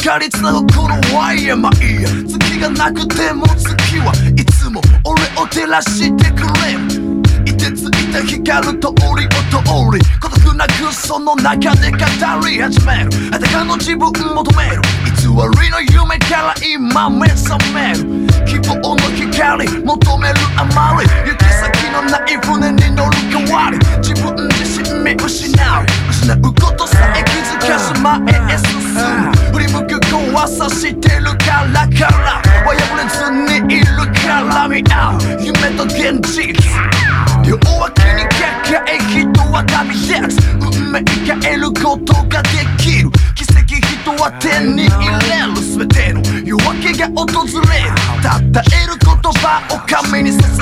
かりつなぐこのワイヤー。まあいいや、月がなくても月はいつも俺を照らしてくれる。いてついて光る通りを通り、孤独なくその中で語り始める。裸の自分求める、偽りの夢から今目覚める。希望の光求めるあまり、行き先のない船に乗る代わり、自分自身見失うことさえ気づかず前へ進む。振り向く怖さしてるから破れずにいるから見合う夢と現実、両脇に抱え人は旅立つ。運命変えることができる奇跡、人は手に入れる。全ての夜明けが訪れる。たった得る言葉を紙に捧